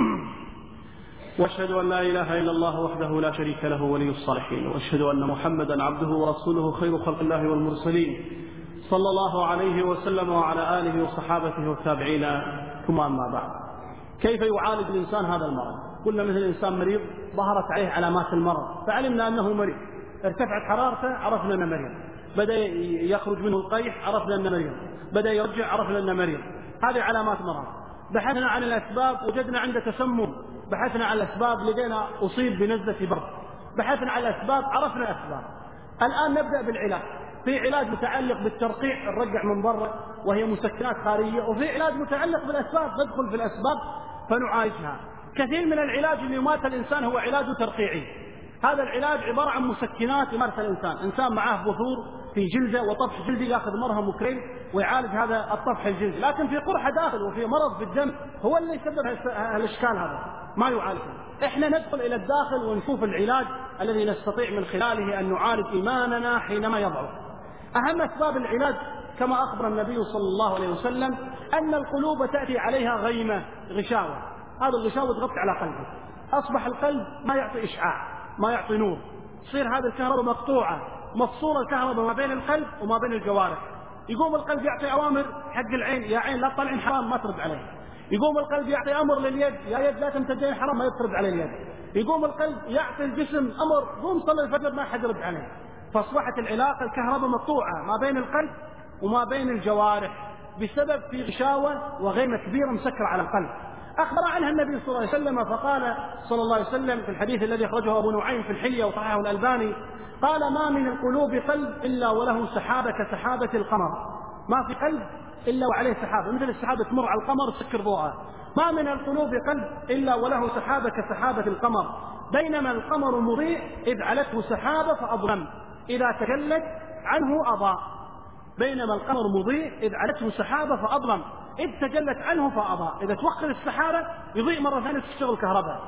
S1: واشهد أن لا إله إلا الله وحده لا شريك له ولي الصالحين، واشهد أن محمدا عبده ورسوله خير خلق الله والمرسلين، صلى الله عليه وسلم وعلى آله وصحابته والتابعين. ثم أما بعد، كيف يعالج الإنسان هذا المرض؟ قلنا مثل الإنسان مريض ظهرت عليه علامات المرض فعلمنا أنه مريض. ارتفعت حرارته عرفنا أنه مريض. بدأ يخرج منه القيح عرفنا أنه مريض. بدأ يرجع عرفنا أنه مريض. هذه علامات مرض. بحثنا عن الأسباب وجدنا عنده تسمم. بحثنا عن الأسباب لقينا أصيب بنزلة برد. بحثنا عن الأسباب عرفنا الأسباب. الآن نبدأ بالعلاج. في علاج متعلق بالترقيع، نرجع من برا وهي مسكنات خارجية، وفي علاج متعلق بالأسباب، ندخل في الأسباب فنعالجها. كثير من العلاج اللي يمارس الإنسان هو علاج ترقيعي. هذا العلاج عبارة عن مسكنات يمارس الإنسان. إنسان معاه بثور في جلده وطفح جلدي يأخذ مرهم وكريم ويعالج هذا الطفح الجلدي، لكن في قرحة داخل وفي مرض في الدم هو اللي يسبب الإشكال هذا، ما يعالجه. إحنا ندخل إلى الداخل ونشوف العلاج الذي نستطيع من خلاله أن نعالج إيماننا حينما يضعف. أهم أسباب العلاج كما أخبر النبي صلى الله عليه وسلم أن القلوب تأتي عليها غيمة، غشاوة. هذا الغشاوة تغطي على قلبه، أصبح القلب ما يعطي إشعاع، ما يعطي نور، تصير هذه الكهرباء مقطوعة، مفصولة الكهرباء ما بين القلب وما بين الجوارح. يقوم القلب يعطي أوامر حق العين: يا عين لا تطلعين حرام، ما ترد عليه. يقوم القلب يعطي أمر لليد: يا يد لا تمتدين حرام، ما ترد على اليد. يقوم القلب يعطي الجسم أمر: قوم صلي الفجر، ما حد يرد عليه. فأصبحت العلاقة الكهرباء مقطوعة ما بين القلب وما بين الجوارح بسبب في غشاوة وغيمة كبيرة مسكرة على القلب. أخبر عنها النبي صلى الله عليه وسلم فقال صلى الله عليه وسلم في الحديث الذي أخرجه أبو نعيم في الحلية وصححه الألباني، قال: ما من القلوب قلب إلا وله سحابة كسحابة القمر. ما في قلب إلا وعليه سحابة، مثل السحابة تمر على القمر تسكر ضوءها. ما من القلوب قلب إلا وله سحابة كسحابة القمر، بينما القمر مضيء إذ علته سحابة فأظلم، إذا تجلت عنه أضاء، بينما القمر مضيء إذ علته سحابة فأظلم، إذ تجلت عنه فأضاء. إذا توخر السحابة يضيء مرة ثانية تشتغل كهرباء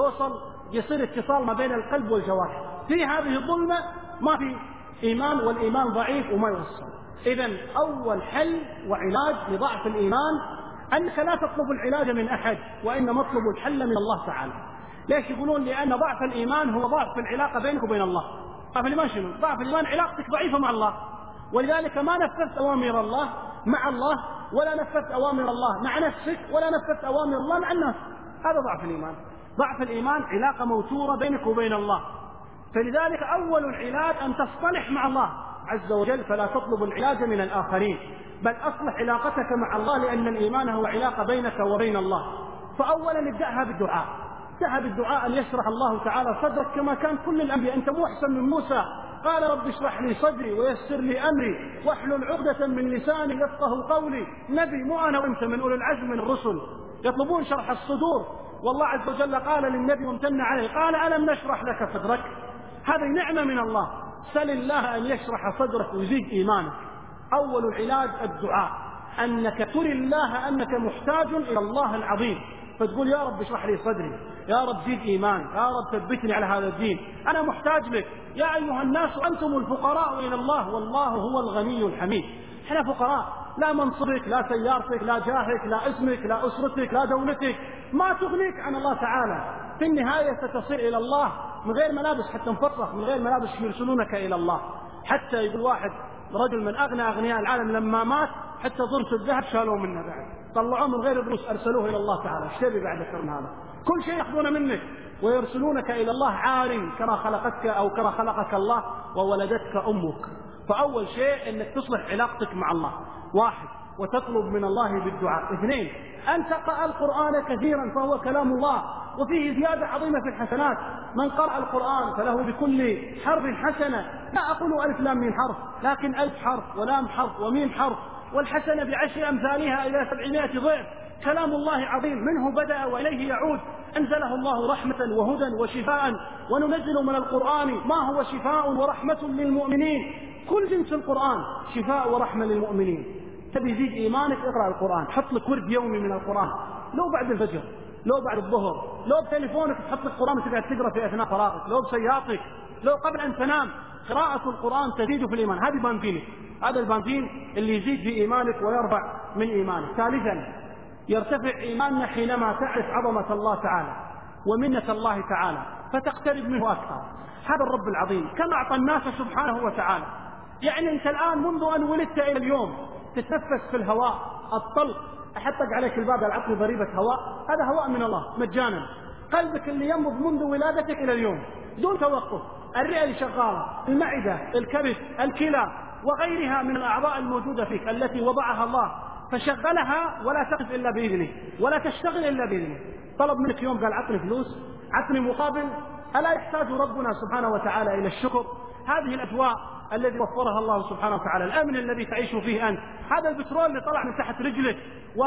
S1: يصير اتصال ما بين القلب والجوارح. في هذه الظلمة ما في إيمان، والإيمان ضعيف وما يوصل. إذن أول حل وعلاج لضعف الإيمان أنك لا تطلب العلاج من أحد، وإنما اطلب الحل من الله تعالى. ليش يقولون؟ لأن ضعف الإيمان هو ضعف في العلاقة بينك وبين الله. ضعف الإيمان شنو؟ ضعف الإيمان علاقتك ضعيفة مع الله، ولذلك ما نفذت أوامر الله مع الله، ولا نفذت أوامر الله مع نفسك، ولا نفذت أوامر الله مع الناس. هذا ضعف الإيمان. ضعف الإيمان علاقة موتورة بينك وبين الله. فلذلك أول العلاج أن تصطلح مع الله عز وجل، فلا تطلب العلاج من الآخرين، بل أصلح علاقتك مع الله، لأن الإيمان هو علاقة بينك وبين الله. فأولا ابدأها بالدعاء. ابدأها بالدعاء أن يشرح الله تعالى صدرك كما كان كل الأنبياء. أنت مو أحسن من موسى، قال رب اشرح لي صدري ويسر لي أمري واحلل عقدة من لساني يفقه قولي. نبي مو أنا وأنت من أولي العزم من الرسل يطلبون شرح الصدور، والله عز وجل قال للنبي وامتن عليه قال ألم نشرح لك صدرك. هذه نعمة من الله. سل الله أن يشرح صدرك ويزيد إيمانك. أول العلاج الدعاء، أنك تري الله أنك محتاج إلى الله العظيم، فتقول يا رب اشرح لي صدري، يا رب زيد إيمان، يا رب ثبتني على هذا الدين، أنا محتاج لك. يا أيها الناس أنتم الفقراء إلى الله والله هو الغني الحميد. احنا فقراء، لا منصبك، لا سيارتك، لا جاهك، لا اسمك، لا أسرتك، لا دولتك ما تغنيك عن الله تعالى. في النهاية ستصل إلى الله من غير ملابس، حتى نفرخ من غير ملابس يرسلونك إلى الله. حتى يقول واحد رجل من أغنى أغنياء العالم لما مات حتى ضرس الذهب شالوه منه، بعد طلعوه من غير ضرس أرسلوه إلى الله تعالى. ايش تبي بعد أكثر من هذا؟ كل شيء يأخذون منك ويرسلونك إلى الله عار كما خلقتك أو كما خلقك الله وولدتك أمك. فأول شيء أنك تصلح علاقتك مع الله، واحد، وتطلب من الله بالدعاء. اثنين، أن تقرأ القرآن كثيرا فهو كلام الله وفيه زيادة عظيمة في الحسنات. من قرأ القرآن فله بكل حرف حسنة. لا أقول ألف لام ميم حرف، لكن ألف حرف ولام حرف وميم حرف، والحسنة بعشر أمثالها إلى 700 ضعف. كلام الله عظيم، منه بدأ وإليه يعود. أنزله الله رحمة وهدى وشفاء، وننزل من القرآن ما هو شفاء ورحمة للمؤمنين. كل جنس القرآن شفاء ورحمة للمؤمنين. تبي يزيد إيمانك اقرأ القرآن، حط لك ورد يومي من القرآن، لو بعد الفجر، لو بعد الظهر، لو بتليفونك تحط لك القرآن وتقعد تقرأ في أثناء فراغك، لو بسيارتك، لو قبل أن تنام. قراءة القرآن تزيد في الإيمان. هذه بانفينك، هذا البانفين اللي يزيد في إيمانك ويرفع من إيمانك. ثالثا، يرتفع إيماننا حينما تعرف عظمة الله تعالى ومنة الله تعالى فتقترب منه أكثر. هذا الرب العظيم كما أعطى الناس سبحانه وتعالى. يعني أنت الآن منذ أن ولدت إلى اليوم تتنفس في الهواء الطلق، أحطك عليك الباب العقل ضريبة هواء، هذا هواء من الله مجانا. قلبك اللي ينبض منذ ولادتك إلى اليوم دون توقف، الرئة اللي شغالة، المعدة، الكبد، الكلى وغيرها من الأعضاء الموجودة فيك التي وضعها الله فشغلها، ولا تقف إلا بإذنه ولا تشتغل إلا بإذنه. طلب منك يوم قال عطني فلوس، عطني مقابل، ألا يحتاج ربنا سبحانه وتعالى إلى الشكر؟ هذه الأدواء الذي وفرها الله سبحانه وتعالى، الأمن الذي تعيش فيه أنت، هذا البترول اللي طلع من تحت رجلك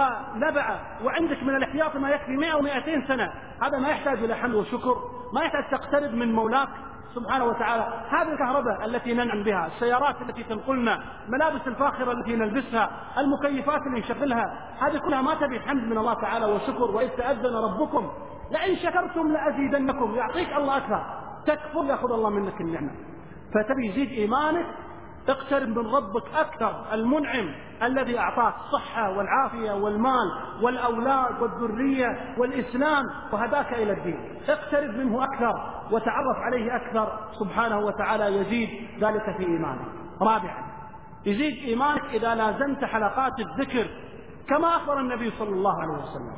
S1: ونبع وعندك من الاحتياط ما يكفي 100 و200 سنة، هذا ما يحتاج إلى حمد وشكر، ما يحتاج تقترب من مولاك سبحانه وتعالى. هذه الكهرباء التي ننعم بها، السيارات التي تنقلنا، ملابس الفاخرة التي نلبسها، المكيفات اللي نشغلها، هذه كلها ما تبي حمد من الله تعالى وشكر. وإذ تأذن ربكم لئن شكرتم لأزيدنكم، يعطيك الله أكثر، تكفر يأخذ الله منك النعمة. فتبي يزيد إيمانك اقترب من ربك أكثر، المنعم الذي أعطاك الصحة والعافية والمال والأولاد والذرية والإسلام وهداك إلى الدين. اقترب منه أكثر وتعرف عليه أكثر سبحانه وتعالى، يزيد ذلك في إيمانك. رابعا، يزيد إيمانك إذا لازمت حلقات الذكر كما أخبر النبي صلى الله عليه وسلم.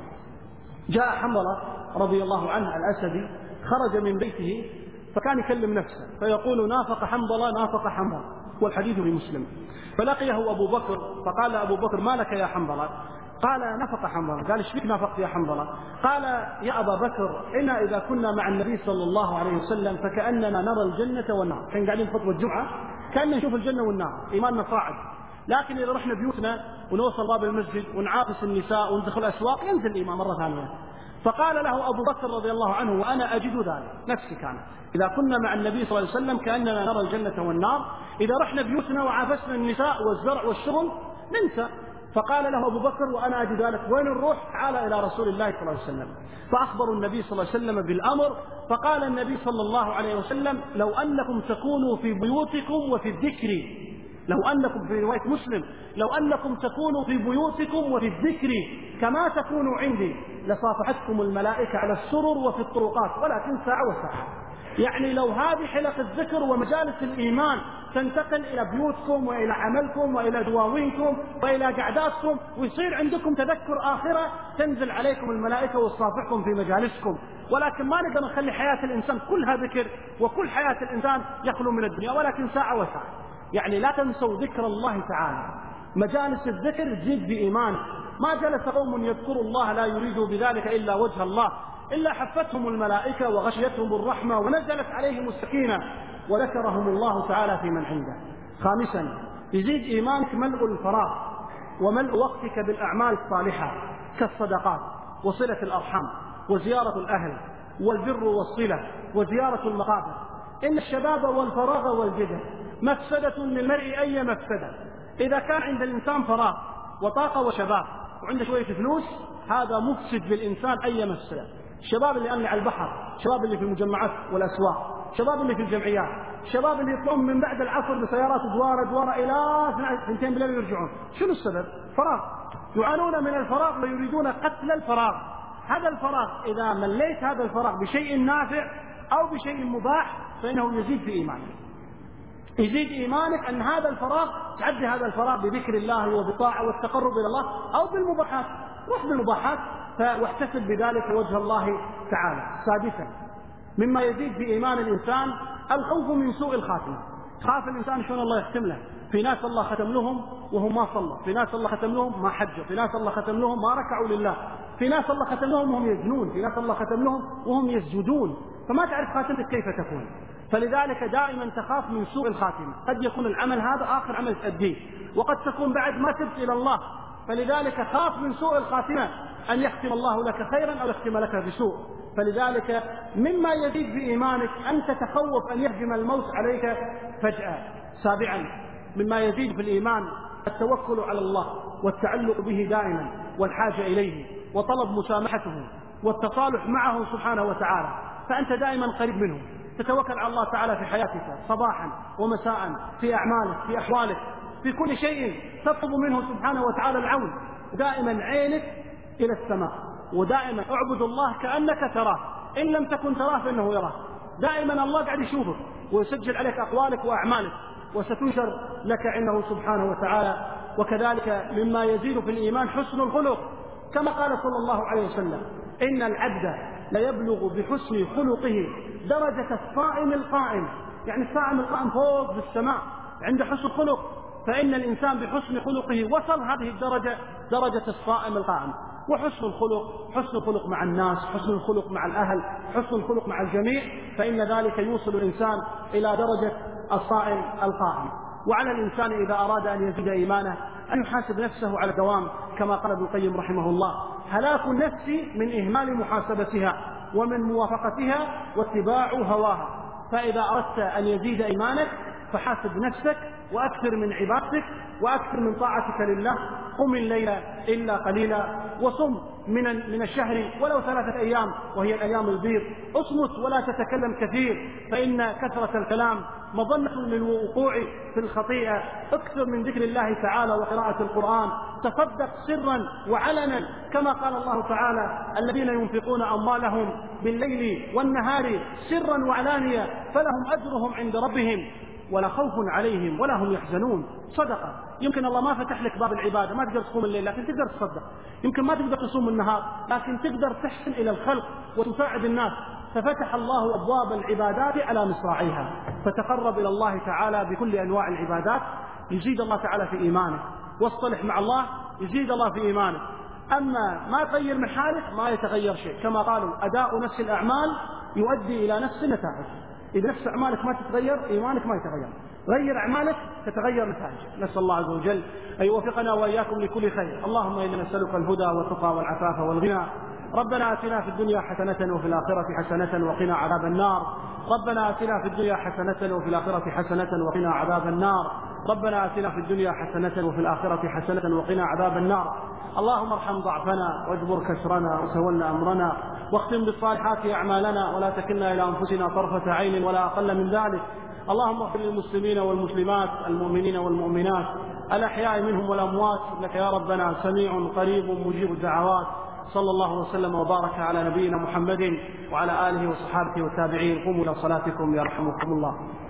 S1: جاء حنظلة رضي الله عنه الأسدي، خرج من بيته فكان يكلم نفسه فيقول نافق حنظلة نافق حنظلة، والحديث لمسلم. فلقيه أبو بكر فقال أبو بكر ما لك يا حنظلة؟ قال نافق حنظلة. قال ايش فيك نافقت يا حنظلة؟ قال يا أبا بكر إنا إذا كنا مع النبي صلى الله عليه وسلم فكأننا نرى الجنة والنار. كان قاعدين خطبة الجمعة كأننا نشوف الجنة والنار، إيماننا صاعد. لكن إذا رحنا بيوتنا ونوصل باب المسجد ونعاكس النساء وندخل الأسواق ينزل الإيمان مرة ثانية. فقال له أبو بكر رضي الله عنه وأنا أجد ذلك، نفسي كان إذا كنا مع النبي صلى الله عليه وسلم كأننا نرى الجنة والنار، إذا رحنا بيوتنا وعافسنا النساء والزرع والشغل ننسى. فقال له أبو بكر وأنا أجد ذلك، وين نروح؟ تعال إلى رسول الله صلى الله عليه وسلم. فأخبروا النبي صلى الله عليه وسلم بالأمر، فقال النبي صلى الله عليه وسلم لو أنكم تكونوا في بيوتكم وفي الذكر، لو أنكم في رواية مسلم لو أنكم تكونوا في بيوتكم وفي الذكر كما تكونوا عندي لصافحتكم الملائكة على السرر وفي الطرقات، ولكن ساعة وساعة. يعني لو هذه حلق الذكر ومجالس الإيمان تنتقل إلى بيوتكم وإلى عملكم وإلى دواوينكم وإلى قعداتكم، ويصير عندكم تذكر آخرة، تنزل عليكم الملائكة وتصافحكم في مجالسكم. ولكن ما نقدر نخلي حياة الإنسان كلها ذكر، وكل حياة الإنسان يخلو من الدنيا، ولكن ساعة وساعة. يعني لا تنسوا ذكر الله تعالى. مجالس الذكر تزيد بإيمان. ما جلس قوم يذكروا الله لا يريدوا بذلك إلا وجه الله إلا حفتهم الملائكة وغشيتهم الرحمة ونزلت عليهم السكينة وذكرهم الله تعالى في من عنده. خامسا، يزيد إيمانك ملء الفراغ وملء وقتك بالأعمال الصالحة كالصدقات وصلة الأرحام وزيارة الأهل والبر والصلة وزيارة المقابر. إن الشباب والفراغ والجدة مفسدة للمرء أي مفسدة. إذا كان عند الإنسان فراغ وطاقة وشباب وعنده شوية فلوس، هذا مفسد للإنسان أي مفسدة. الشباب اللي أمن على البحر، الشباب اللي في المجمعات والأسواق، الشباب اللي في الجمعيات، الشباب اللي يطلعون من بعد العصر بسيارات دوارة إلى 2 بالليل ويرجعون، شنو السبب؟ فراغ. يعانون من الفراغ ويريدون قتل الفراغ. هذا الفراغ إذا مليت هذا الفراغ بشيء نافع أو بشيء مباح فإنه يزيد في إيمانك. يزيد إيمانك أن هذا الفراغ تعدي هذا الفراغ بذكر الله وبطاعة والتقرب إلى الله أو بالمباحات. روح بالمباحات واحتسب بذلك وجه الله تعالى. سادسا، مما يزيد في إيمان الإنسان الخوف من سوء الخاتمة. خاف الإنسان شلون الله يختم له. في ناس الله ختم لهم وهم ما صلوا، في ناس الله ختم لهم ما حجوا، في ناس الله ختم لهم ما ركعوا لله، في ناس الله ختم لهم وهم يزنون، في ناس الله ختم لهم وهم يسجدون. فما تعرف خاتمتك كيف تكون. فلذلك دائما تخاف من سوء الخاتمة. قد يكون العمل هذا آخر عمل تأديه، وقد تكون بعد ما تبت إلى الله. فلذلك خاف من سوء الخاتمة، أن يختم الله لك خيرا أو يختم لك بسوء. فلذلك مما يزيد بإيمانك أن تتخوف أن يهجم الموت عليك فجأة. سابعا، مما يزيد في الإيمان التوكل على الله والتعلق به دائما والحاجة إليه وطلب مسامحته والتصالح معه سبحانه وتعالى. فأنت دائما قريب منه، تتوكل على الله تعالى في حياتك صباحا ومساء، في أعمالك، في أحوالك، في كل شيء تطلب منه سبحانه وتعالى العون. دائما عينك إلى السماء، ودائما اعبد الله كأنك تراه، إن لم تكن تراه فإنه يراك. دائما الله قاعد يشوفك ويسجل عليك أقوالك وأعمالك وستنشر لك عنده سبحانه وتعالى. وكذلك مما يزيد في الإيمان حسن الخلق، كما قال صلى الله عليه وسلم إن العبد ليبلغ بحسن خلقه درجة الصائم القائم. يعني الصائم القائم فوق في السماء عند حسن خلق، فإن الإنسان بحسن خلقه وصل هذه الدرجة، درجة الصائم القائم. وحسن الخلق، حسن الخلق مع الناس، حسن الخلق مع الأهل، حسن الخلق مع الجميع، فإن ذلك يوصل الإنسان إلى درجة الصائم القائم. وعلى الإنسان إذا أراد أن يزيد إيمانه أن يحاسب نفسه على الدوام، كما قال ابن القيم رحمه الله هلاك النفس من إهمال محاسبتها ومن موافقتها واتباع هواها. فإذا أردت أن يزيد إيمانك فحاسب نفسك وأكثر من عبادتك وأكثر من طاعتك لله. قم الليل إلا قليلا، وصم من الشهر ولو 3 أيام وهي الأيام البيض. اصمت ولا تتكلم كثير، فإن كثرة الكلام مظنة للوقوع في الخطيئة. اكثر من ذكر الله تعالى وقراءة القرآن. تصدق سرا وعلنا، كما قال الله تعالى الذين ينفقون أموالهم بالليل والنهار سرا وعلانية فلهم أجرهم عند ربهم ولا خوف عليهم ولا هم يحزنون. صدقة. يمكن الله ما فتح لك باب العبادة، ما تقدر تصوم الليل لكن تقدر تصدق. يمكن ما تقدر تصوم النهار لكن تقدر تحسن إلى الخلق وتساعد الناس. ففتح الله أبواب العبادات على مصراعيها، فتقرب إلى الله تعالى بكل أنواع العبادات، يزيد الله تعالى في إيمانك. واصطلح مع الله يزيد الله في إيمانك. أما ما تغير من حالك ما يتغير شيء، كما قالوا أداء نفس الأعمال يؤدي إلى نفس النتائج. إذا نفس أعمالك ما تتغير إيمانك ما يتغير. غير أعمالك تتغير نتائجك. نسأل الله عز وجل أن يوفقنا وإياكم لكل خير. اللهم إنا نسألك الهدى والتقى والعفاف والغنى، ربنا آتنا في الدنيا حسنة وفي الآخرة حسنة وقنا عذاب النار. ربنا آتنا في الدنيا حسنة وفي الآخرة حسنة وقنا عذاب النار. ربنا آتنا في الدنيا حسنة وفي الآخرة حسنة وقنا عذاب النار. اللهم ارحم ضعفنا واجبر كسرنا وتولى أمرنا واختم بالصالحات أعمالنا ولا تكلنا إلى أنفسنا طرفة عين ولا أقل من ذلك. اللهم اغفر للمسلمين والمسلمات المؤمنين والمؤمنات الأحياء منهم والأموات إنك يا ربنا سميع قريب مجيب الدعوات. صلى الله وسلم وبارك على نبينا محمد وعلى آله وصحابه والتابعين. قوموا إلى صلاتكم يرحمكم الله.